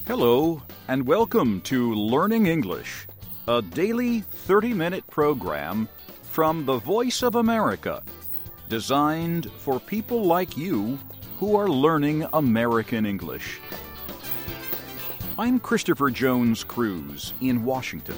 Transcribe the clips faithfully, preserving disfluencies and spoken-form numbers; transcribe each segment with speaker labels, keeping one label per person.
Speaker 1: Hello, and welcome to Learning English, a daily thirty-minute program from the Voice of America, designed for people like you who are learning American English. I'm Christopher Jones Cruz in Washington.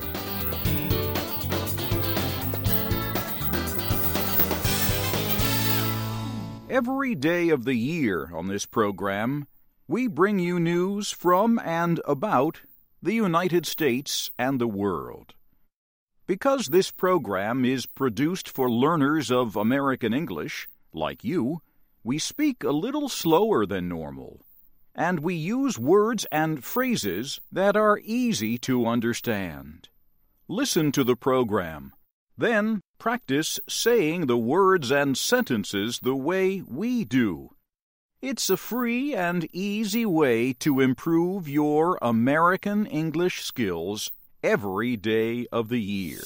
Speaker 1: Every day of the year on this program, we bring you news from and about the United States and the world. Because this program is produced for learners of American English, like you, we speak a little slower than normal, and we use words and phrases that are easy to understand. Listen to the program, then practice saying the words and sentences the way we do. It's a free and easy way to improve your American English skills every day of the year.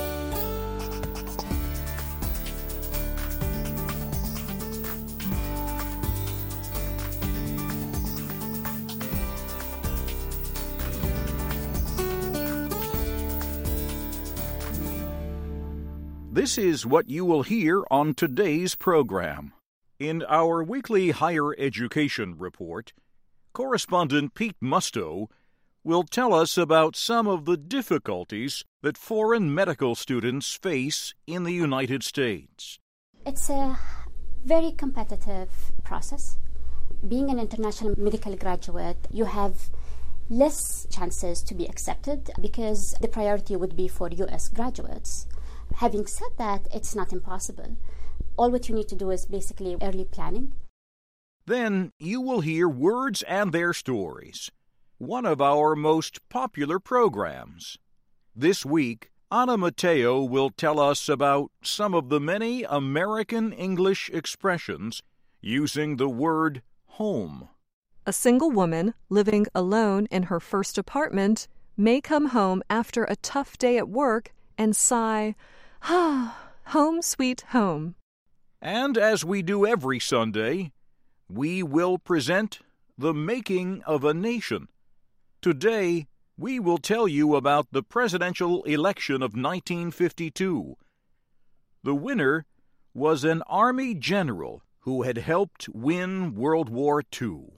Speaker 1: This is what you will hear on today's program. In our weekly higher education report, correspondent Pete Musto will tell us about some of the difficulties that foreign medical students face in the United States.
Speaker 2: It's a very competitive process. Being an international medical graduate, you have less chances to be accepted because the priority would be for U S graduates. Having said that, it's not impossible. All what you need to do is basically early planning.
Speaker 1: Then you will hear Words and Their Stories, one of our most popular programs. This week, Ana Mateo will tell us about some of the many American English expressions using the word home.
Speaker 3: A single woman living alone in her first apartment may come home after a tough day at work and sigh, "Ah, home sweet home."
Speaker 1: And as we do every Sunday, we will present The Making of a Nation. Today, we will tell you about the presidential election of nineteen fifty-two. The winner was an Army general who had helped win World War Two.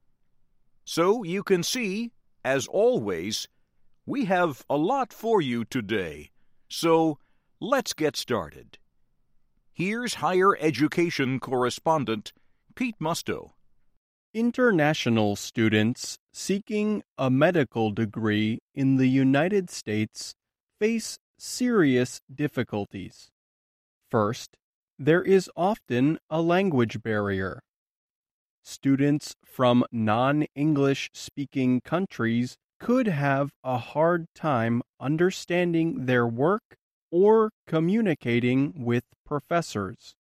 Speaker 1: So you can see, as always, we have a lot for you today. So let's get started. Here's higher education correspondent Pete Musto.
Speaker 4: International students seeking a medical degree in the United States face serious difficulties. First, there is often a language barrier. Students from non-English speaking countries could have a hard time understanding their work or communicating with professors.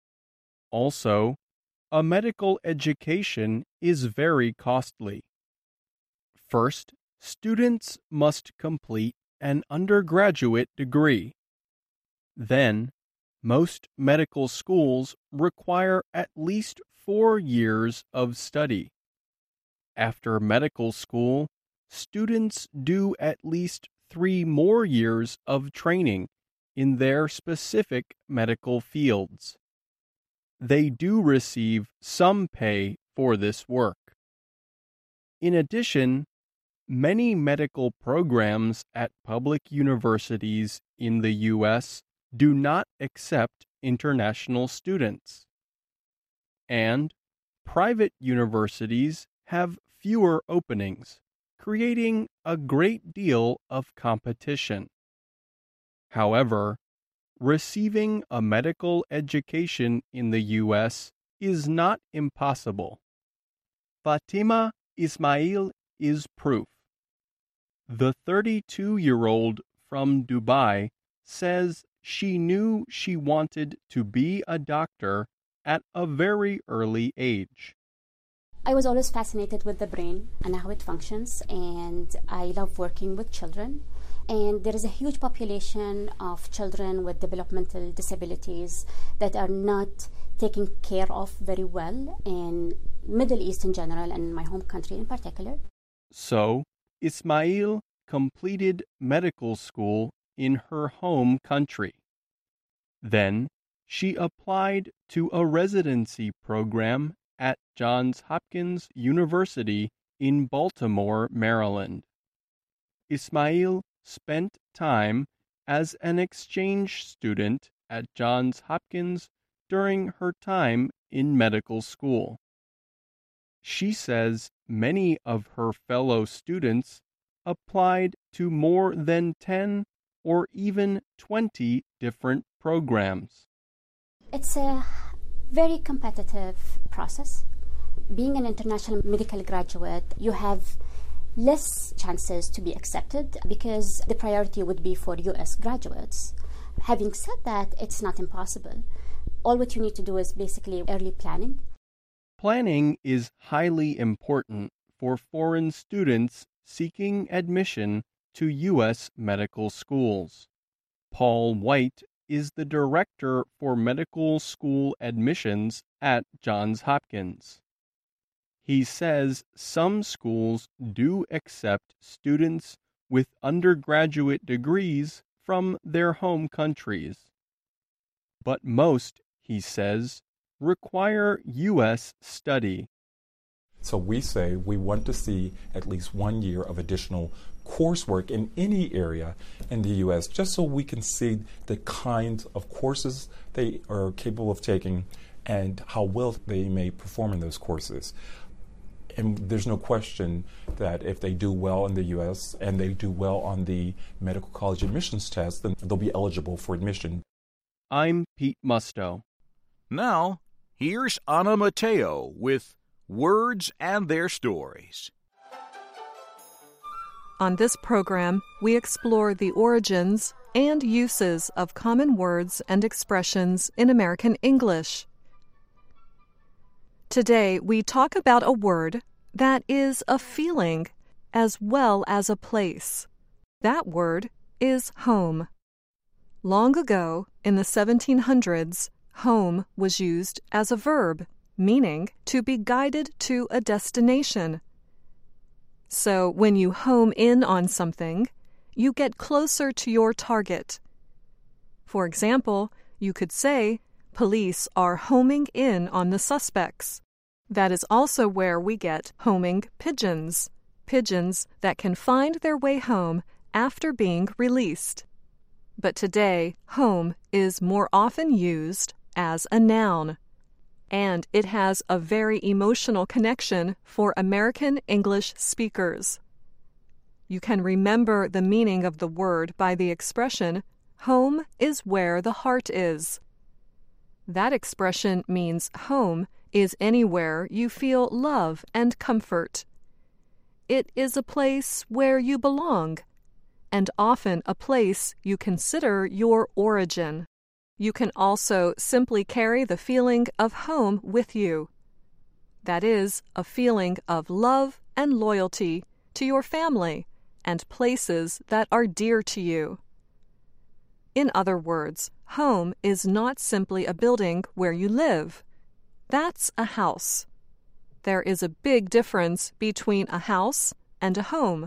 Speaker 4: Also, a medical education is very costly. First, students must complete an undergraduate degree. Then, most medical schools require at least four years of study. After medical school, students do at least three more years of training in their specific medical fields. They do receive some pay for this work. In addition, many medical programs at public universities in the U S do not accept international students. And private universities have fewer openings, creating a great deal of competition. However, receiving a medical education in the U S is not impossible. Fatima Ismail is proof. The thirty-two-year-old from Dubai says she knew she wanted to be a doctor at a very early age.
Speaker 2: I was always fascinated with the brain and how it functions, and I love working with children. And there is a huge population of children with developmental disabilities that are not taken care of very well in Middle East in general and in my home country in particular.
Speaker 4: So, Ismail completed medical school in her home country. Then, she applied to a residency program at Johns Hopkins University in Baltimore, Maryland. Ismail spent time as an exchange student at Johns Hopkins during her time in medical school. She says many of her fellow students applied to more than ten or even twenty different programs.
Speaker 2: It's a very competitive process. Being an international medical graduate, you have less chances to be accepted because the priority would be for U S graduates. Having said that, it's not impossible. All what you need to do is basically early planning.
Speaker 4: Planning is highly important for foreign students seeking admission to U S medical schools. Paul White is the director for medical school admissions at Johns Hopkins. He says some schools do accept students with undergraduate degrees from their home countries. But most, he says, require U S study.
Speaker 5: So we say we want to see at least one year of additional coursework in any area in the U S just so we can see the kinds of courses they are capable of taking and how well they may perform in those courses. And there's no question that if they do well in the U S and they do well on the medical college admissions test, then they'll be eligible for admission.
Speaker 4: I'm Pete Musto.
Speaker 1: Now, here's Ana Mateo with Words and Their Stories.
Speaker 3: On this program, we explore the origins and uses of common words and expressions in American English. Today, we talk about a word that is a feeling as well as a place. That word is home. Long ago, in the seventeen hundreds, home was used as a verb, meaning to be guided to a destination. So when you home in on something, you get closer to your target. For example, you could say, police are homing in on the suspects. That is also where we get homing pigeons, pigeons that can find their way home after being released. But today, home is more often used as a noun, and it has a very emotional connection for American English speakers. You can remember the meaning of the word by the expression, home is where the heart is. That expression means home is anywhere you feel love and comfort. It is a place where you belong, and often a place you consider your origin. You can also simply carry the feeling of home with you. That is, a feeling of love and loyalty to your family and places that are dear to you. In other words, home is not simply a building where you live. That's a house. There is a big difference between a house and a home.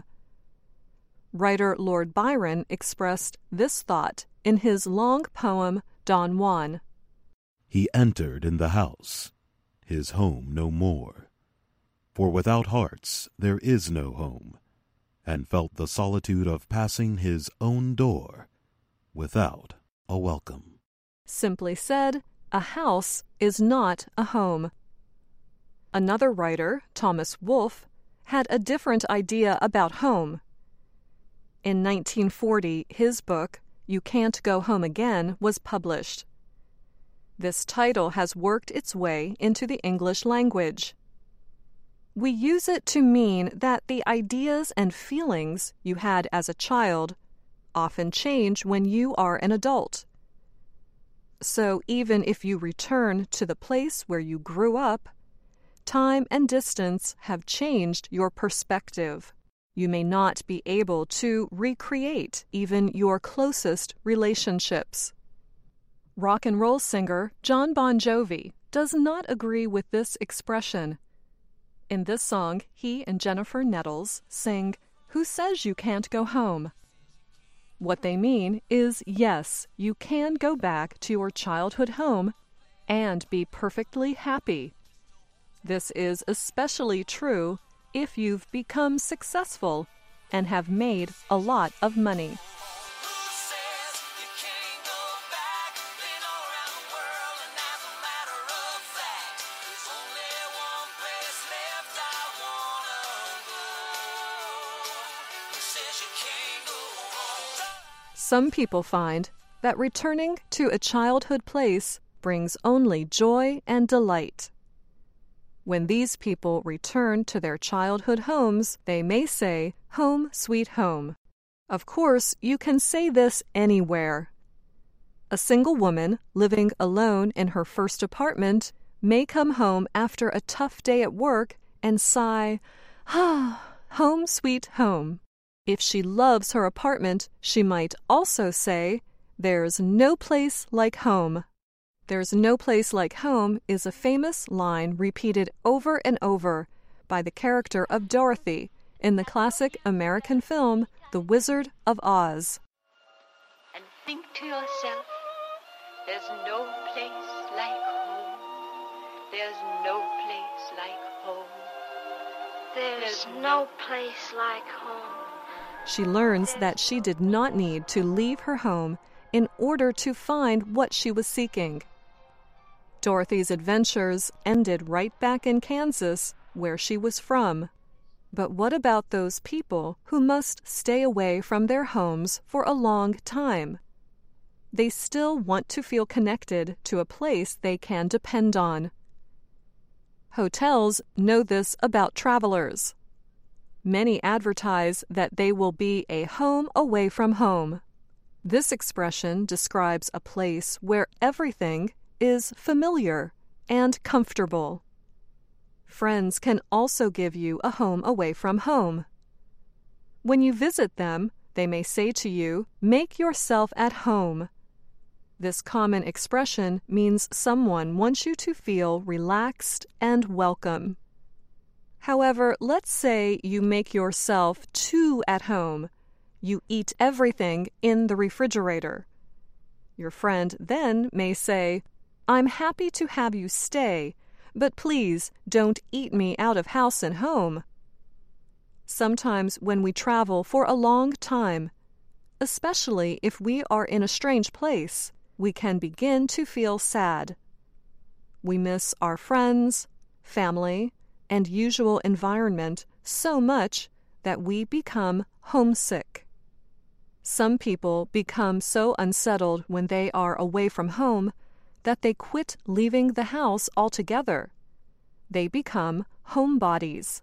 Speaker 3: Writer Lord Byron expressed this thought in his long poem, Don Juan.
Speaker 6: He entered in the house, his home no more. For without hearts there is no home, and felt the solitude of passing his own door, without a welcome.
Speaker 3: Simply said, a house is not a home. Another writer, Thomas Wolfe, had a different idea about home. In nineteen forty, his book, You Can't Go Home Again, was published. This title has worked its way into the English language. We use it to mean that the ideas and feelings you had as a child often change when you are an adult. So even if you return to the place where you grew up, time and distance have changed your perspective. You may not be able to recreate even your closest relationships. Rock and roll singer Jon Bon Jovi does not agree with this expression. In this song, he and Jennifer Nettles sing, "Who Says You Can't Go Home?" What they mean is, yes, you can go back to your childhood home and be perfectly happy. This is especially true if you've become successful and have made a lot of money. Some people find that returning to a childhood place brings only joy and delight. When these people return to their childhood homes, they may say, "Home, sweet home." Of course, you can say this anywhere. A single woman living alone in her first apartment may come home after a tough day at work and sigh, "Ah, home, sweet home." If she loves her apartment, she might also say, "There's no place like home." "There's no place like home" is a famous line repeated over and over by the character of Dorothy in the classic American film, The Wizard of Oz.
Speaker 7: And think to yourself, there's no place like home. There's no place like home.
Speaker 8: There's, there's no place like home.
Speaker 3: She learns that she did not need to leave her home in order to find what she was seeking. Dorothy's adventures ended right back in Kansas, where she was from. But what about those people who must stay away from their homes for a long time? They still want to feel connected to a place they can depend on. Hotels know this about travelers. Many advertise that they will be a home away from home. This expression describes a place where everything is familiar and comfortable. Friends can also give you a home away from home. When you visit them, they may say to you, "Make yourself at home." This common expression means someone wants you to feel relaxed and welcome. However, let's say you make yourself too at home. You eat everything in the refrigerator. Your friend then may say, "I'm happy to have you stay, but please don't eat me out of house and home." Sometimes when we travel for a long time, especially if we are in a strange place, we can begin to feel sad. We miss our friends, family, and usual environment so much that we become homesick. Some people become so unsettled when they are away from home that they quit leaving the house altogether. They become homebodies.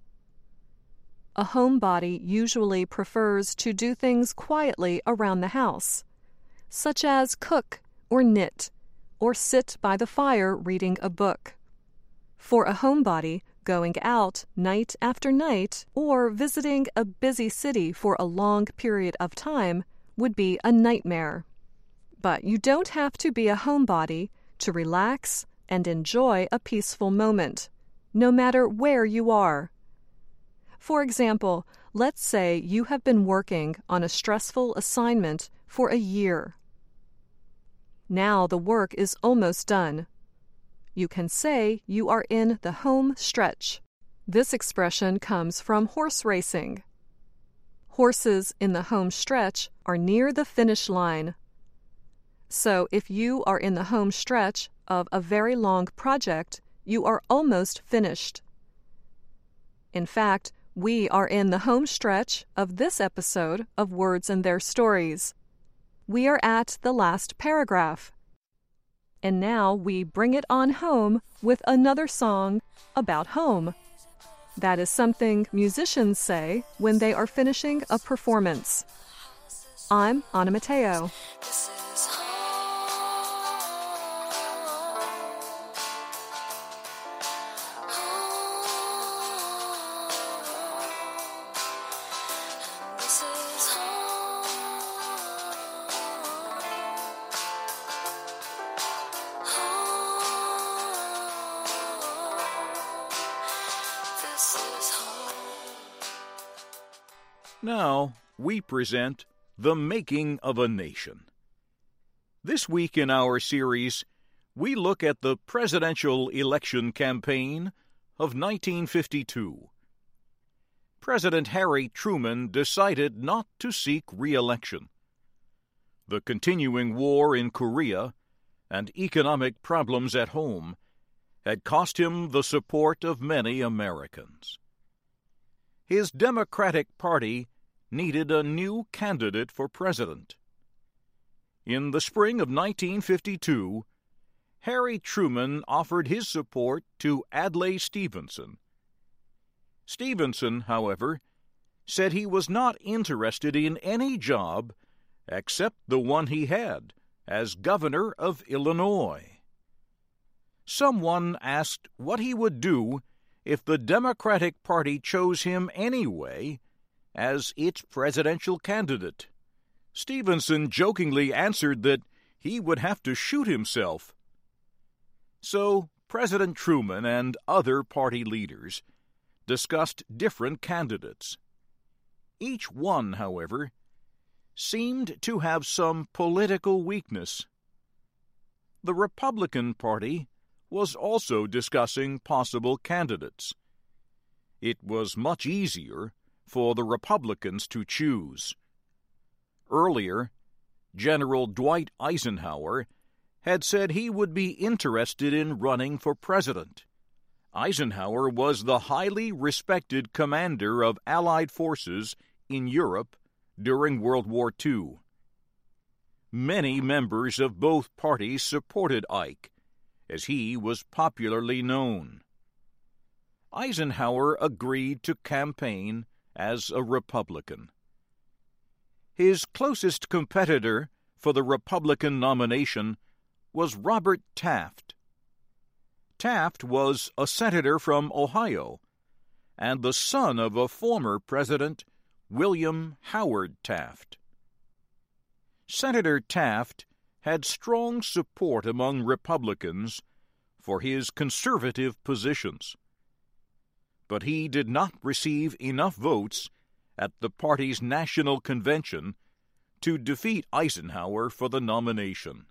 Speaker 3: A homebody usually prefers to do things quietly around the house, such as cook or knit, or sit by the fire reading a book. For a homebody, going out night after night or visiting a busy city for a long period of time would be a nightmare. But you don't have to be a homebody to relax and enjoy a peaceful moment, no matter where you are. For example, let's say you have been working on a stressful assignment for a year. Now the work is almost done. You can say you are in the home stretch. This expression comes from horse racing. Horses in the home stretch are near the finish line. So if you are in the home stretch of a very long project, you are almost finished. In fact, we are in the home stretch of this episode of Words and Their Stories. We are at the last paragraph. And now we bring it on home with another song about home. That is something musicians say when they are finishing a performance. I'm Anna Mateo.
Speaker 8: This
Speaker 1: Now, we present The Making of a Nation. This week in our series, we look at the presidential election campaign of nineteen fifty-two. President Harry Truman decided not to seek re-election. The continuing war in Korea and economic problems at home had cost him the support of many Americans. His Democratic Party needed a new candidate for president. In the spring of nineteen fifty-two, Harry Truman offered his support to Adlai Stevenson. Stevenson, however, said he was not interested in any job except the one he had as governor of Illinois. Someone asked what he would do if the Democratic Party chose him anyway as its presidential candidate. Stevenson jokingly answered that he would have to shoot himself. So President Truman and other party leaders discussed different candidates. Each one, however, seemed to have some political weakness. The Republican Party was also discussing possible candidates. It was much easier for the Republicans to choose. Earlier, General Dwight Eisenhower had said he would be interested in running for president. Eisenhower was the highly respected commander of Allied forces in Europe during World War Two. Many members of both parties supported Ike, as he was popularly known. Eisenhower agreed to campaign as a Republican. His closest competitor for the Republican nomination was Robert Taft. Taft was a senator from Ohio and the son of a former president, William Howard Taft. Senator Taft had strong support among Republicans for his conservative positions, but he did not receive enough votes at the party's national convention to defeat Eisenhower for the nomination.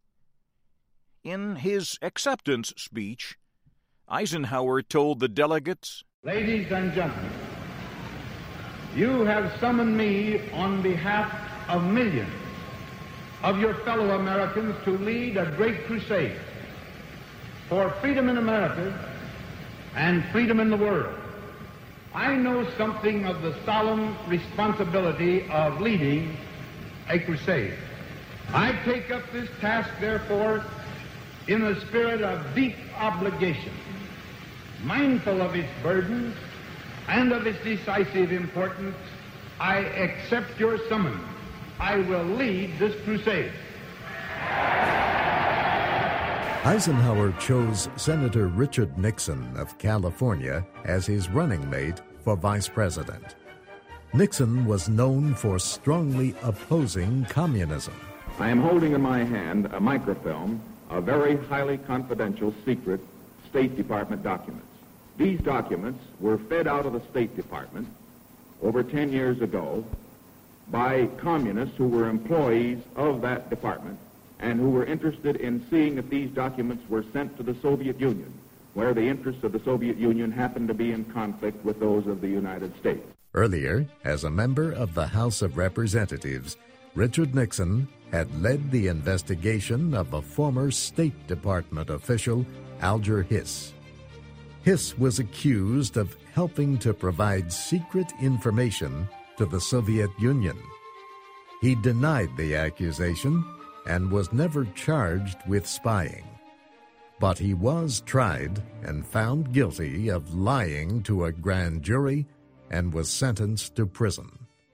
Speaker 1: In his acceptance speech, Eisenhower told the delegates,
Speaker 9: "Ladies and gentlemen, you have summoned me on behalf of millions of your fellow Americans to lead a great crusade for freedom in America and freedom in the world. I know something of the solemn responsibility of leading a crusade. I take up this task, therefore, in a spirit of deep obligation, mindful of its burdens and of its decisive importance. I accept your summons. I will lead this crusade."
Speaker 10: Eisenhower chose Senator Richard Nixon of California as his running mate for vice president. Nixon was known for strongly opposing communism.
Speaker 11: I am holding in my hand a microfilm of very highly confidential, secret State Department documents. These documents were fed out of the State Department over ten years ago by communists who were employees of that department and who were interested in seeing if these documents were sent to the Soviet Union, where the interests of the Soviet Union happened to be in conflict with those of the United States.
Speaker 10: Earlier, as a member of the House of Representatives, Richard Nixon had led the investigation of a former State Department official, Alger Hiss. Hiss was accused of helping to provide secret information to the Soviet Union. He denied the accusation and was never charged with spying. But he was tried and found guilty of lying to a grand jury and was sentenced to prison.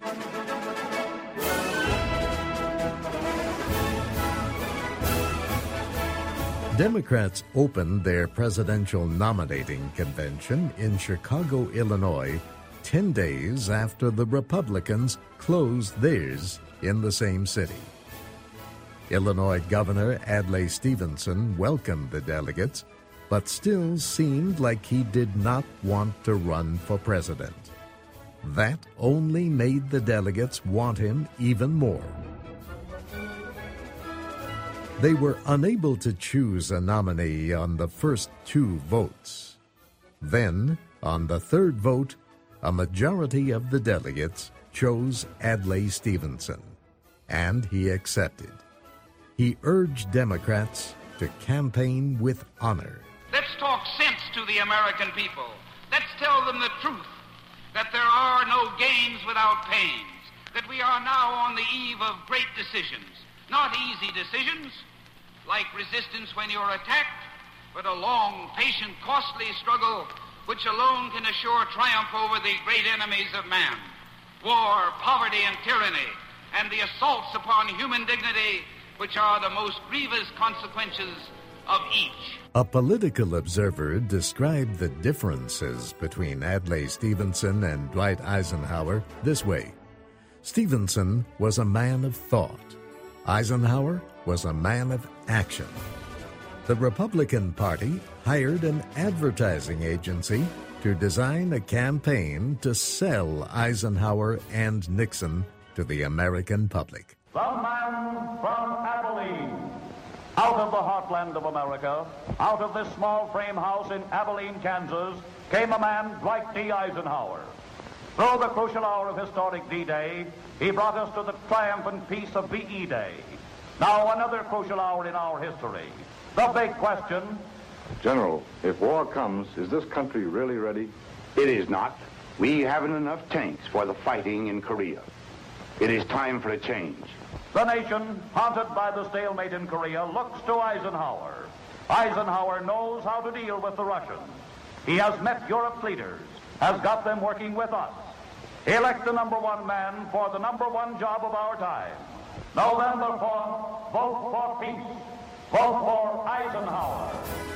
Speaker 10: Democrats opened their presidential nominating convention in Chicago, Illinois, ten days after the Republicans closed theirs in the same city. Illinois Governor Adlai Stevenson welcomed the delegates but still seemed like he did not want to run for president. That only made the delegates want him even more. They were unable to choose a nominee on the first two votes. Then, on the third vote, a majority of the delegates chose Adlai Stevenson, and he accepted. He urged Democrats to campaign with honor.
Speaker 12: Let's talk sense to the American people. Let's tell them the truth, that there are no gains without pains, that we are now on the eve of great decisions. Not easy decisions, like resistance when you're attacked, but a long, patient, costly struggle which alone can assure triumph over the great enemies of man. War, poverty, and tyranny, and the assaults upon human dignity, which are the most grievous consequences of each.
Speaker 10: A political observer described the differences between Adlai Stevenson and Dwight Eisenhower this way. Stevenson was a man of thought. Eisenhower was a man of action. The Republican Party hired an advertising agency to design a campaign to sell Eisenhower and Nixon to the American public.
Speaker 13: The man from Abilene, out of the heartland of America, out of this small frame house in Abilene, Kansas, came a man, Dwight D. Eisenhower. Through the crucial hour of historic D-Day, he brought us to the triumphant peace of V E Day. Now another crucial hour in our history. The big question.
Speaker 14: General, if war comes, is this country really ready?
Speaker 15: It is not. We haven't enough tanks for the fighting in Korea. It is time for a change.
Speaker 13: The nation, haunted by the stalemate in Korea, looks to Eisenhower. Eisenhower knows how to deal with the Russians. He has met Europe's leaders, has got them working with us. Elect the number one man for the number one job of our time. November fourth, vote for peace. Vote for Eisenhower.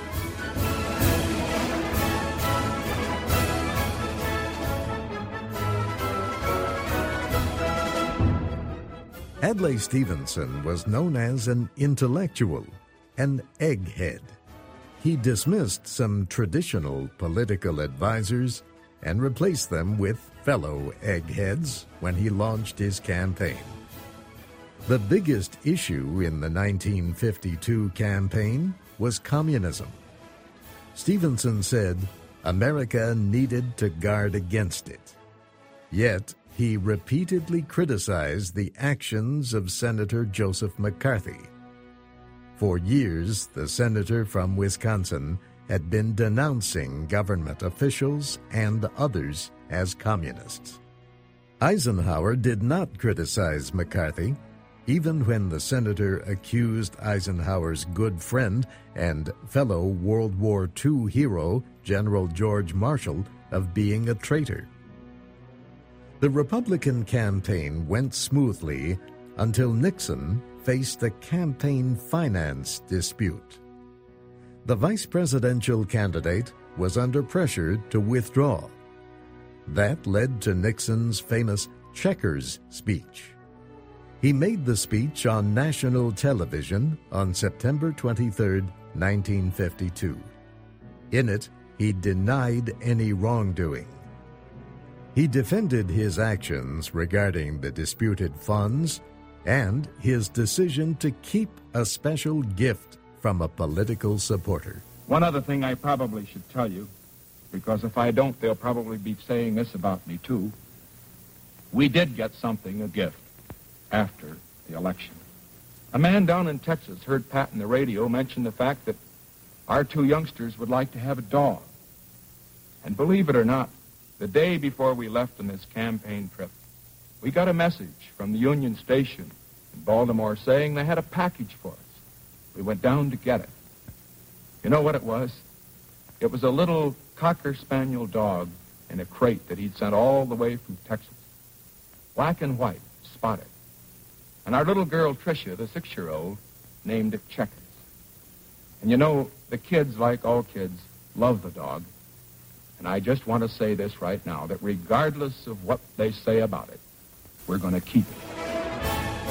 Speaker 10: Adlai Stevenson was known as an intellectual, an egghead. He dismissed some traditional political advisors and replaced them with fellow eggheads when he launched his campaign. The biggest issue in the nineteen fifty-two campaign was communism. Stevenson said America needed to guard against it. Yet, he repeatedly criticized the actions of Senator Joseph McCarthy. For years, the senator from Wisconsin had been denouncing government officials and others as communists. Eisenhower did not criticize McCarthy, even when the senator accused Eisenhower's good friend and fellow World War Two hero, General George Marshall, of being a traitor. The Republican campaign went smoothly until Nixon faced a campaign finance dispute. The vice presidential candidate was under pressure to withdraw. That led to Nixon's famous Checkers speech. He made the speech on national television on September twenty-third, nineteen fifty-two. In it, he denied any wrongdoing. He defended his actions regarding the disputed funds and his decision to keep a special gift from a political supporter.
Speaker 9: One other thing I probably should tell you, because if I don't, they'll probably be saying this about me too. We did get something, a gift, after the election. A man down in Texas heard Pat on the radio mention the fact that our two youngsters would like to have a dog. And believe it or not, the day before we left on this campaign trip, we got a message from the Union Station in Baltimore saying they had a package for us. We went down to get it. You know what it was? It was a little Cocker Spaniel dog in a crate that he'd sent all the way from Texas. Black and white, spotted. And our little girl, Tricia, the six-year-old, named it Checkers. And you know, the kids, like all kids, love the dog. And I just want to say this right now, that regardless of what they say about it, we're going to keep it.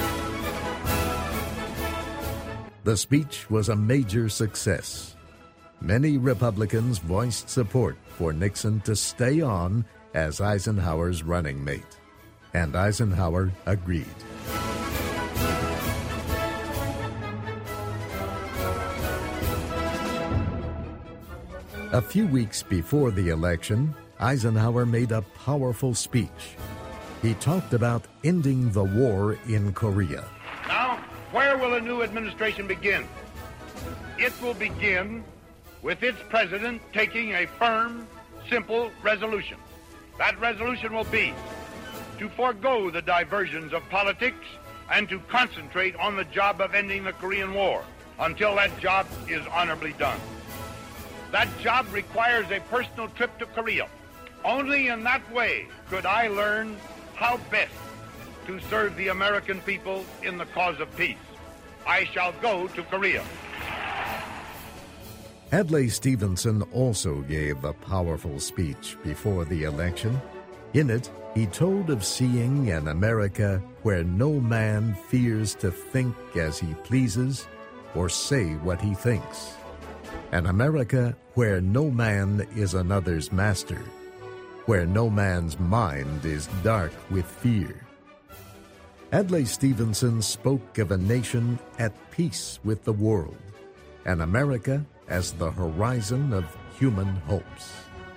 Speaker 10: The speech was a major success. Many Republicans voiced support for Nixon to stay on as Eisenhower's running mate, and Eisenhower agreed. A few weeks before the election, Eisenhower made a powerful speech. He talked about ending the war in Korea.
Speaker 9: Now, where will a new administration begin? It will begin with its president taking a firm, simple resolution. That resolution will be to forego the diversions of politics and to concentrate on the job of ending the Korean War until that job is honorably done. That job requires a personal trip to Korea. Only in that way could I learn how best to serve the American people in the cause of peace. I shall go to Korea.
Speaker 10: Adlai Stevenson also gave a powerful speech before the election. In it, he told of seeing an America where no man fears to think as he pleases or say what he thinks. An America where no man is another's master, where no man's mind is dark with fear. Adlai Stevenson spoke of a nation at peace with the world, and America as the horizon of human hopes.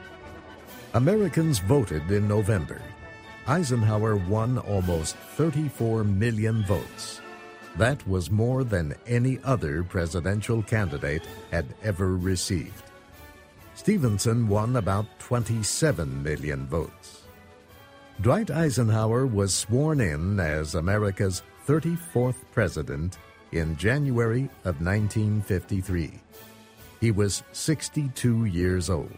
Speaker 10: Americans voted in November. Eisenhower won almost thirty-four million votes. That was more than any other presidential candidate had ever received. Stevenson won about twenty-seven million votes. Dwight Eisenhower was sworn in as America's thirty-fourth president in January of nineteen fifty-three. He was sixty-two years old.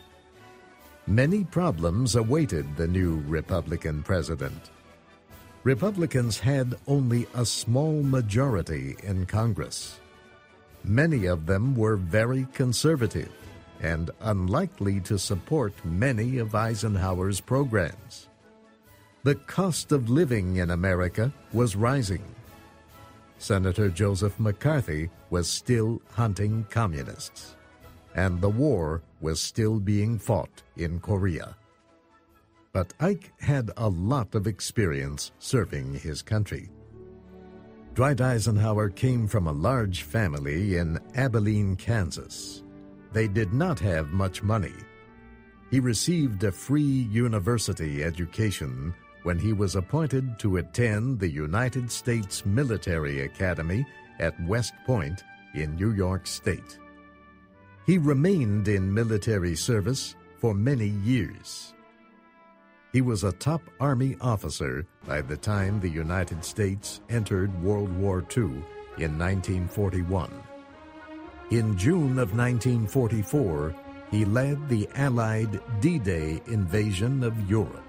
Speaker 10: Many problems awaited the new Republican president. Republicans had only a small majority in Congress. Many of them were very conservative and unlikely to support many of Eisenhower's programs. The cost of living in America was rising. Senator Joseph McCarthy was still hunting communists, and the war was still being fought in Korea. But Ike had a lot of experience serving his country. Dwight Eisenhower came from a large family in Abilene, Kansas. They did not have much money. He received a free university education when he was appointed to attend the United States Military Academy at West Point in New York State. He remained in military service for many years. He was a top Army officer by the time the United States entered World War Two in nineteen forty-one. In June of nineteen forty-four, he led the Allied D-Day invasion of Europe.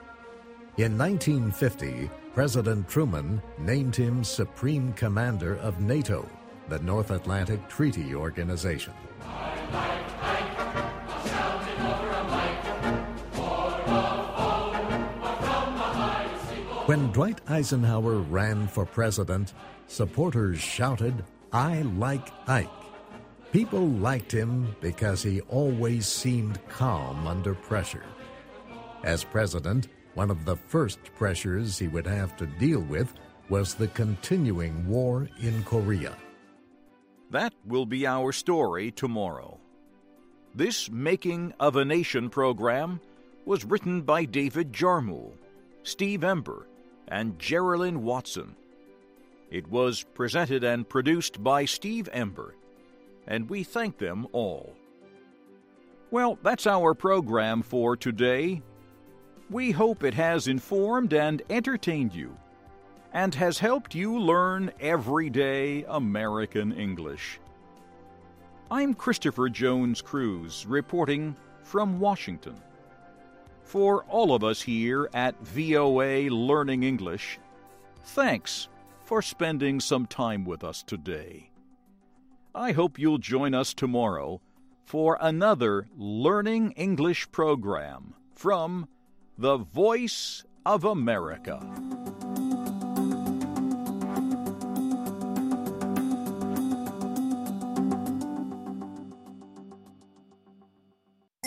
Speaker 10: In nineteen fifty, President Truman named him Supreme Commander of NATO, the North Atlantic Treaty Organization. When Dwight Eisenhower ran for president, supporters shouted, "I like Ike." People liked him because he always seemed calm under pressure. As president, one of the first pressures he would have to deal with was the continuing war in Korea.
Speaker 1: That will be our story tomorrow. This Making of a Nation program was written by David Jarmuel, Steve Ember, and Geraldine Watson. It was presented and produced by Steve Ember, and we thank them all. Well, that's our program for today. We hope it has informed and entertained you, and has helped you learn everyday American English. I'm Christopher Jones Cruz, reporting from Washington. For all of us here at V O A Learning English, thanks for spending some time with us today. I hope you'll join us tomorrow for another Learning English program from the Voice of America.